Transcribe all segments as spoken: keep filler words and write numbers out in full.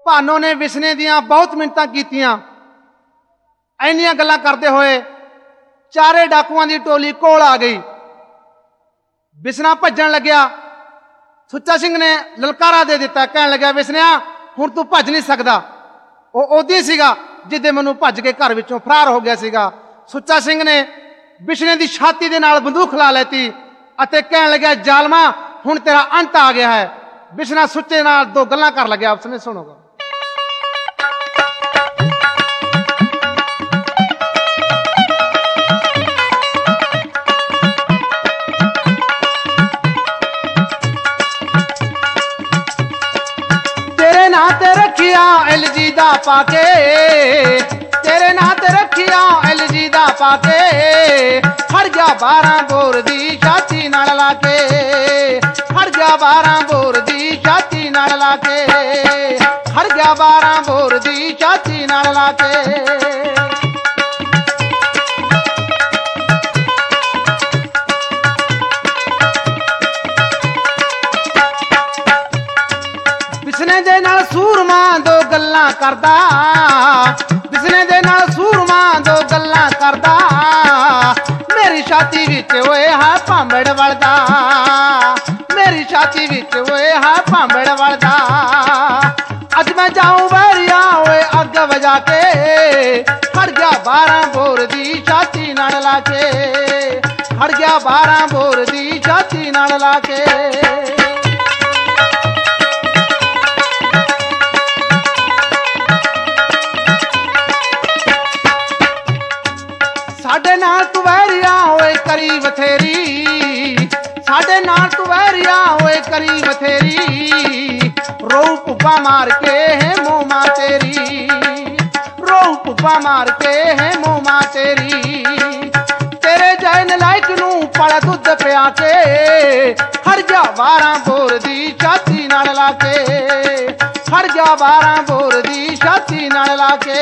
ਭਾਨੋ ਨੇ ਵਿਸਨੇ ਦੀਆਂ ਬਹੁਤ ਮਿੰਨਤਾਂ ਕੀਤੀਆਂ। ਇੰਨੀਆਂ ਗੱਲਾਂ ਕਰਦੇ ਹੋਏ ਚਾਰੇ ਡਾਕੂਆਂ ਦੀ ਟੋਲੀ ਕੋਲ ਆ ਗਈ। ਵਿਸਨਾ ਭੱਜਣ ਲੱਗਿਆ। ਸੁੱਚਾ ਸਿੰਘ ਨੇ ਲਲਕਾਰਾ ਦੇ ਦਿੱਤਾ, ਕਹਿਣ ਲੱਗਿਆ, ਵਿਸਨਿਆ ਹੁਣ ਤੂੰ ਭੱਜ ਨਹੀਂ ਸਕਦਾ। ਉਹ ਉਦੋਂ ਹੀ ਸੀਗਾ ਜਿੱਦੇ ਮੈਨੂੰ ਭੱਜ ਕੇ ਘਰ ਵਿੱਚੋਂ ਫਰਾਰ ਹੋ ਗਿਆ ਸੀਗਾ। ਸੁੱਚਾ ਸਿੰਘ ਨੇ ਵਿਸਨੇ ਦੀ ਛਾਤੀ ਦੇ ਨਾਲ ਬੰਦੂਕ ਲਾ ਲੈਤੀ ਅਤੇ ਕਹਿਣ ਲੱਗਿਆ, ਜ਼ਾਲਮਾ ਹੁਣ ਤੇਰਾ ਅੰਤ ਆ ਗਿਆ ਹੈ। ਵਿਸਨਾ ਸੁੱਚੇ ਨਾਲ ਦੋ ਗੱਲਾਂ ਕਰ ਲੱਗਿਆ, ਆਪਸ ਵਿੱਚ ਸੁਣੋਗਾ। तेरे नां ते रखिया एलजी दा पाके, तेरे नां ते रखिया एलजी दा पाके, फड़ गया बारह बोर दी छाती नाल लाके, फड़ गया बारह बोर दी छाती नाल लाके, फड़ गया बारह बोर दी छाती नाल लाके। विसने दे नाल सूरमा दो गल्लां करदा, विसने दे नाल सूरमा दो गल्लां करदा, मेरी छाती विच ओए है भांबड़ वलदा, मेरी छाती विच ओए है भांबड़ वलदा। अज मैं जाऊं वैरिया ओए अग वजा के, फड़ गया बारह बोर दी छाती नाल लाके, फड़ गया बारह बोर दी छाती नाल लाके। साडे नाल तू वैरिया होए करी बथेरी, साडे नाल तू वैरिया होए करी बथेरी, रोऊ पुप्पा मार के है मोमा तेरी, रोऊ पुप्पा मार के है मोमा तेरी। तेरे जैन लाइक नू पड़ दुध पिया के, हर जा बारह बोर दी छाती नाल लाके, हर जा बारह बोर दी छाती नाल लाके।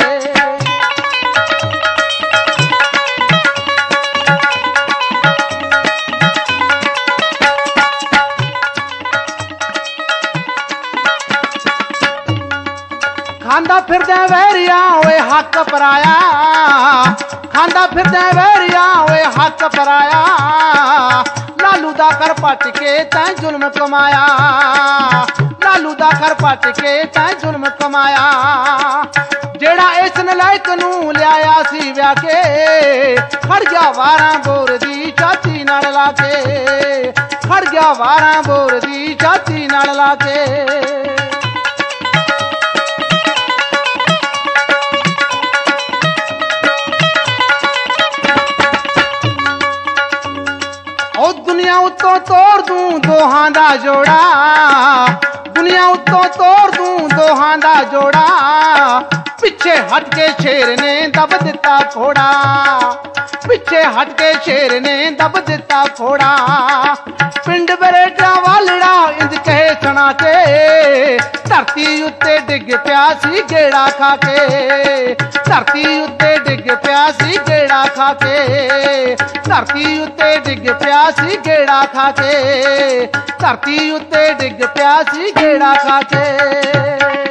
खांदा फिरदा वैरिया ओए हक पराया, खांदा फिरदा वैरिया ओए हक पराया, लालू दा कर पट के तैं जुल्म कमाया, लालू दा कर पट के तैं जुल्म कमाया। जेड़ा इस नलायक नू लियाया सी व्या के, फड़ गया बारह बोर दी छाती नाल लाके, फड़ गया बारह बोर दी छाती नाल लाके। ओ दुनिया उत्तों तोड़ दूं दोहां दा जोड़ा, दुनिया उत्तों तोड़ दूं दोहां दा जोड़ा, पिछे हट के शेर ने दब दिता फोड़ा, पिछे हट के शेर ने दब दिता फोड़ा। पिंड बरेटा वालड़ा इंज कहे सना के, धरती उत्ते डिग पिया सी गेड़ा खा के, धरती उत्ते डिग पिया सी गेड़ा खा के, धरती उत्ते डिग पिया सी गेड़ा खा के, धरती उत्ते डिग पिया सी गेड़ा खा के।